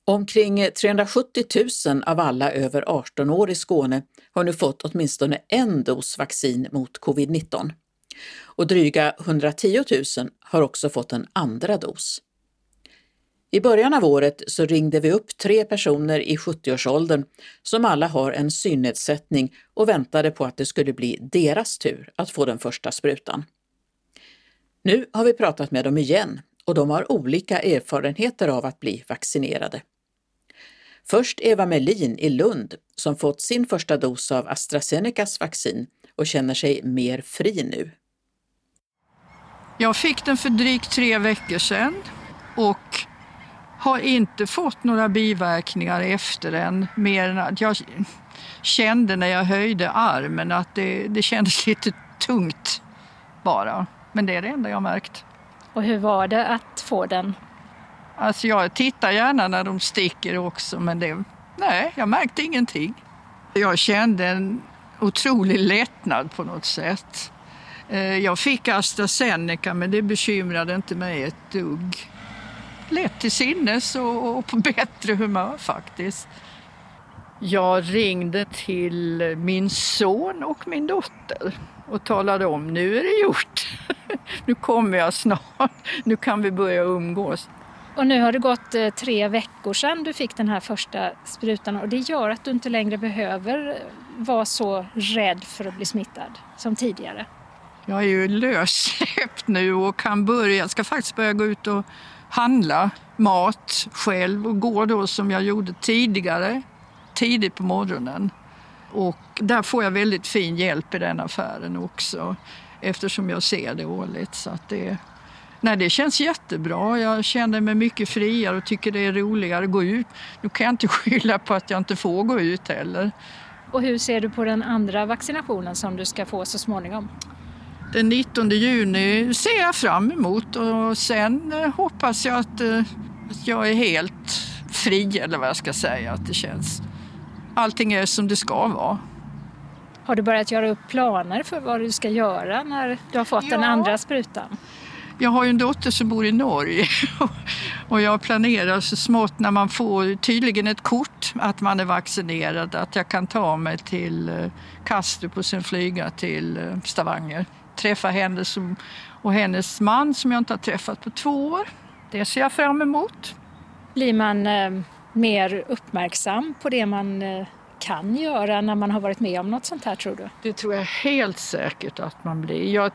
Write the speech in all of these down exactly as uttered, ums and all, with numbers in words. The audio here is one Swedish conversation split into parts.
Omkring trehundrasjuttio tusen av alla över arton år i Skåne har nu fått åtminstone en dos vaccin mot covid nitton. Och dryga hundratio tusen har också fått en andra dos. I början av året så ringde vi upp tre personer i sjuttio-årsåldern som alla har en synnedsättning och väntade på att det skulle bli deras tur att få den första sprutan. Nu har vi pratat med dem igen och de har olika erfarenheter av att bli vaccinerade. Först Eva Melin i Lund som fått sin första dos av AstraZenecas vaccin och känner sig mer fri nu. Jag fick den för drygt tre veckor sedan och har inte fått några biverkningar efter den, mer än att jag kände när jag höjde armen att det, det kändes lite tungt bara. Men det är det enda jag märkt. Och hur var det att få den? Alltså jag tittar gärna när de sticker också, men det, nej, jag märkte ingenting. Jag kände en otrolig lättnad på något sätt. Jag fick AstraZeneca, men det bekymrade inte mig ett dugg. Lätt till sinnes och på bättre humör faktiskt. Jag ringde till min son och min dotter och talade om nu är det gjort. Nu kommer jag snart. Nu kan vi börja umgås. Och nu har det gått eh, tre veckor sedan du fick den här första sprutan och det gör att du inte längre behöver vara så rädd för att bli smittad som tidigare. Jag är ju lössläppt nu och kan börja, jag ska faktiskt börja gå ut och handla mat själv och gå då som jag gjorde tidigare, tidigt på morgonen. Och där får jag väldigt fin hjälp i den affären också eftersom jag ser det årligt. Så att det, nej, det känns jättebra. Jag känner mig mycket friare och tycker det är roligare att gå ut. Nu kan jag inte skylla på att jag inte får gå ut heller. Och hur ser du på den andra vaccinationen som du ska få så småningom? Den nittonde juni ser jag fram emot och sen hoppas jag att, att jag är helt fri eller vad jag ska säga. Att det känns. Allting är som det ska vara. Har du börjat göra upp planer för vad du ska göra när du har fått ja. den andra sprutan? Jag har ju en dotter som bor i Norge och jag planerar så smått när man får tydligen ett kort att man är vaccinerad att jag kan ta mig till Kastrup och sen flyga till Stavanger. Träffa henne som, och hennes man som jag inte har träffat på två år. Det ser jag fram emot. Blir man eh, mer uppmärksam på det man eh, kan göra när man har varit med om något sånt här, tror du? Det tror jag helt säkert att man blir. Jag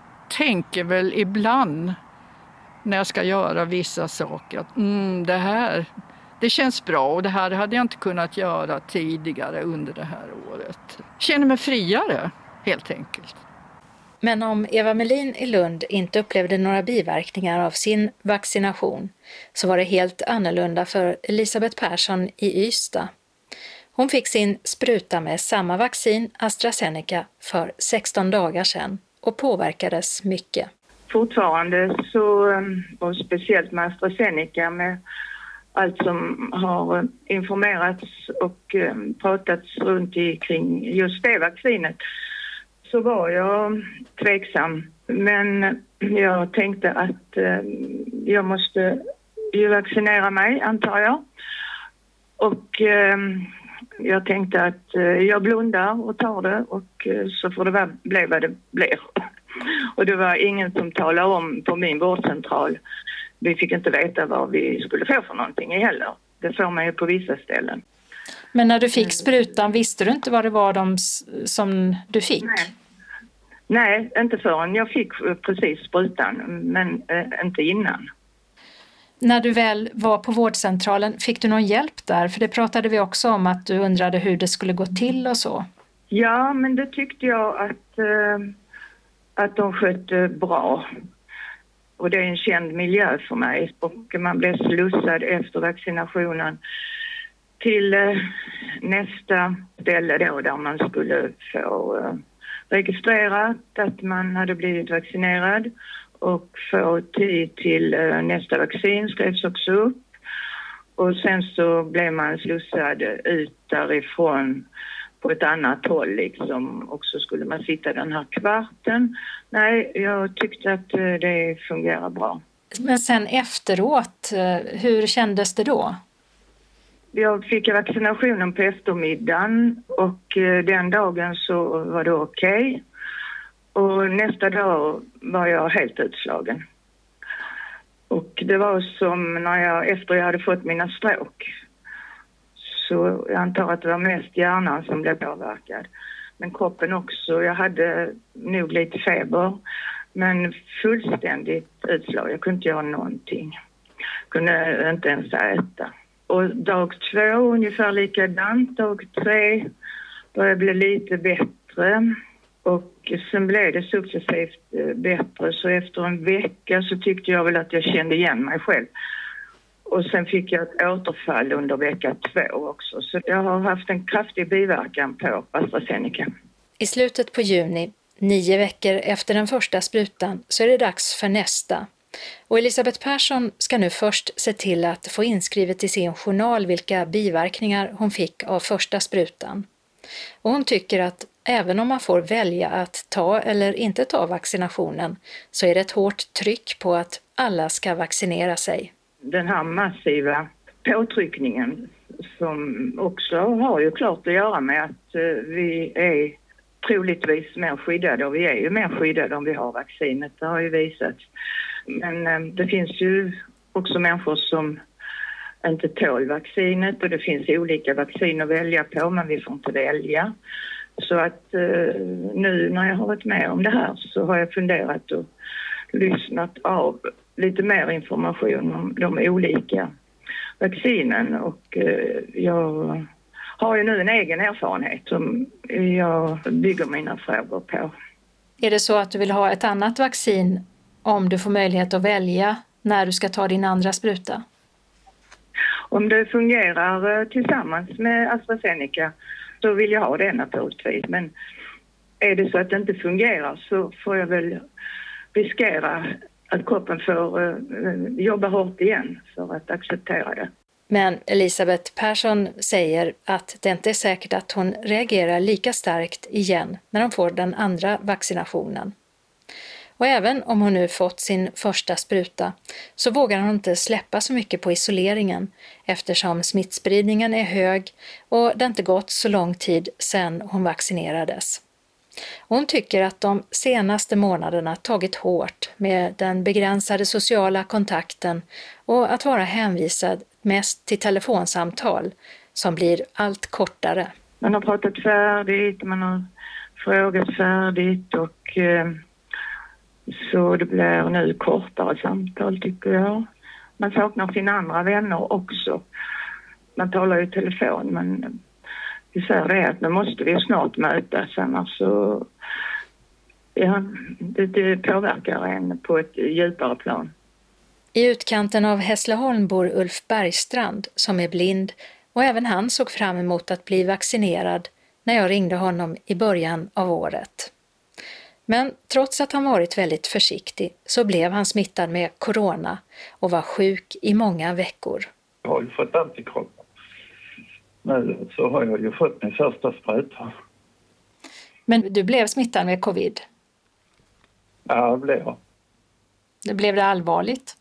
tänker väl ibland när jag ska göra vissa saker att mm, det här det känns bra och det här hade jag inte kunnat göra tidigare under det här året. Känner mig friare helt enkelt. Men om Eva Melin i Lund inte upplevde några biverkningar av sin vaccination så var det helt annorlunda för Elisabeth Persson i Ystad. Hon fick sin spruta med samma vaccin, AstraZeneca, för sexton dagar sedan och påverkades mycket. Fortfarande så, och speciellt med AstraZeneca med allt som har informerats och pratats runt i kring just det vaccinet, så var jag tveksam. Men jag tänkte att eh, jag måste ju vaccinera mig, antar jag. Och eh, jag tänkte att eh, jag blundar och tar det och eh, så får det vara, bli vad det blir. Och det var ingen som talade om på min vårdcentral. Vi fick inte veta vad vi skulle få för någonting heller. Det får man ju på vissa ställen. Men när du fick sprutan, visste du inte vad det var de som du fick? Nej. Nej, inte förrän jag fick precis sprutan, men eh, inte innan. När du väl var på vårdcentralen, fick du någon hjälp där? För det pratade vi också om att du undrade hur det skulle gå till och så. Ja, men det tyckte jag att, eh, att de skötte bra. Och det är en känd miljö för mig. Och man blev slussad efter vaccinationen till eh, nästa ställe då där man skulle få eh, registrerat att man hade blivit vaccinerad och få tid till eh, nästa vaccin skrevs också upp. Och sen så blev man slussad ut därifrån på ett annat håll liksom. Och så skulle man sitta den här kvarten. Nej, jag tyckte att det fungerar bra. Men sen efteråt, hur kändes det då? Jag fick vaccinationen på eftermiddagen och den dagen så var det okej. Okay. Och nästa dag var jag helt utslagen. Och det var som när jag, efter jag hade fått mina stråk. Så jag antar att det var mest hjärnan som blev påverkad. Men kroppen också. Jag hade nog lite feber. Men fullständigt utslag. Jag kunde inte göra någonting. Kunde inte ens äta. Och dag två ungefär likadant. Dag tre började bli lite bättre. Och sen blev det successivt bättre. Så efter en vecka så tyckte jag väl att jag kände igen mig själv. Och sen fick jag ett återfall under vecka två också. Så jag har haft en kraftig biverkan på AstraZeneca. I slutet på juni, nio veckor efter den första sprutan, så är det dags för nästa. Och Elisabeth Persson ska nu först se till att få inskrivet i sin journal vilka biverkningar hon fick av första sprutan. Och hon tycker att även om man får välja att ta eller inte ta vaccinationen så är det ett hårt tryck på att alla ska vaccinera sig. Den här massiva påtryckningen som också har ju klart att göra med att vi är troligtvis mer skyddade, och vi är ju mer skyddade om vi har vaccinet, det har ju visat. Men det finns ju också människor som inte tål vaccinet och det finns olika vaccin att välja på, men vi får inte välja. Så att eh, nu när jag har varit med om det här så har jag funderat och lyssnat av lite mer information om de olika vaccinen. Och eh, jag har ju nu en egen erfarenhet som jag bygger mina frågor på. Är det så att du vill ha ett annat vaccin om du får möjlighet att välja när du ska ta din andra spruta? Om det fungerar tillsammans med AstraZeneca så vill jag ha det naturligtvis. Men är det så att det inte fungerar så får jag väl riskera att kroppen får uh, jobba hårt igen för att acceptera det. Men Elisabeth Persson säger att det inte är säkert att hon reagerar lika starkt igen när hon får den andra vaccinationen. Och även om hon nu fått sin första spruta så vågar hon inte släppa så mycket på isoleringen eftersom smittspridningen är hög och det inte gått så lång tid sedan hon vaccinerades. Hon tycker att de senaste månaderna tagit hårt med den begränsade sociala kontakten och att vara hänvisad mest till telefonsamtal som blir allt kortare. Man har pratat färdigt, man har frågat färdigt och eh, så det blir nu kortare samtal tycker jag. Man saknar sina andra vänner också. Man talar ju i telefon men vi säger det att nu måste vi snart mötas annars så ja, det, det påverkar en på ett djupare plan. I utkanten av Hässleholm bor Ulf Bergstrand som är blind och även han såg fram emot att bli vaccinerad när jag ringde honom i början av året. Men trots att han varit väldigt försiktig så blev han smittad med corona och var sjuk i många veckor. Jag har ju fått antikroppar. Nu så har jag ju fått min första spruta. Men du blev smittad med covid? Ja, det blev jag. Det blev det allvarligt?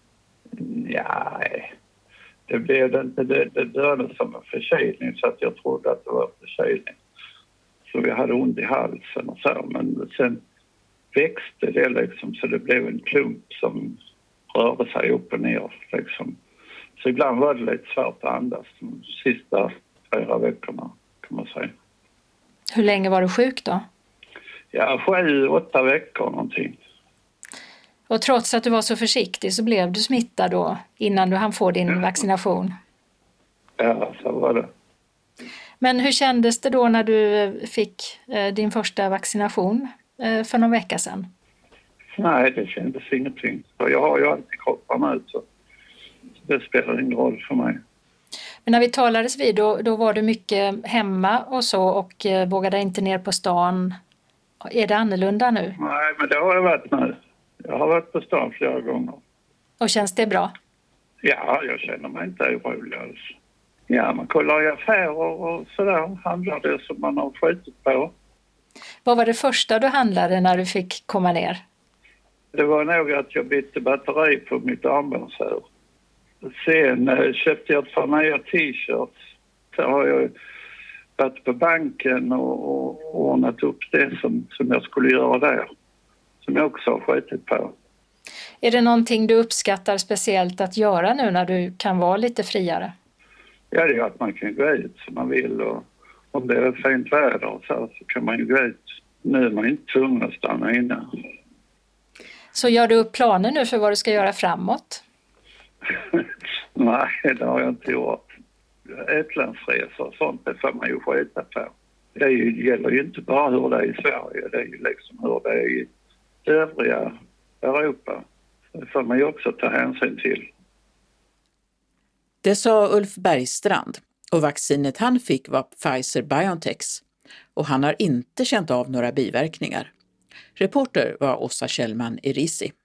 Ja, det blev det inte. Det, det började som en förkylning så att jag trodde att det var förkylning. Så vi hade ont i halsen och så. Men sen växte det liksom så det blev en klump som rörde sig upp och ner liksom. Så ibland var det lite svårt att andas de sista fyra veckorna kan man säga. Hur länge var du sjuk då? Ja, sju, åtta veckor någonting. Och trots att du var så försiktig så blev du smittad då innan du hann få din ja. vaccination? Ja, så var det. Men hur kändes det då när du fick eh, din första vaccination eh, för någon vecka sedan? Nej, det kändes ingenting. Jag har ju alltid kroppen ut så det spelar ingen roll för mig. Men när vi talades vid då, då var du mycket hemma och så och eh, vågade inte ner på stan. Är det annorlunda nu? Nej, men det har jag varit nu. Jag har varit på stan flera gånger. Och känns det bra? Ja, jag känner mig inte orolig alls. Ja, man kollar i affärer och sådär. Handlar det som man har skjutit på. Vad var det första du handlade när du fick komma ner? Det var nog att jag bytte batteri på mitt armbågsur. Sen eh, köpte jag ett par nya t-shirts. Så har jag varit på banken och, och ordnat upp det som, som jag skulle göra där. Som jag också har skjutit på. Är det någonting du uppskattar speciellt att göra nu när du kan vara lite friare? Ja, det är att man kan gå ut som man vill. Och om det är fint väder och så, så kan man ju gå ut. Nu är man inte tvungen att stanna inne. Så gör du upp planer nu för vad du ska göra framåt? Nej, det har jag inte gjort. Utlandsresor och sånt, det får man ju skita på. Det gäller ju inte bara hur det är i Sverige, det är ju liksom hur det är i övriga Europa. Det får man ju också ta hänsyn till. Det sa Ulf Bergstrand, och vaccinet han fick var Pfizer-BioNTechs, och han har inte känt av några biverkningar. Reporter var Åsa Kjellman Erisi.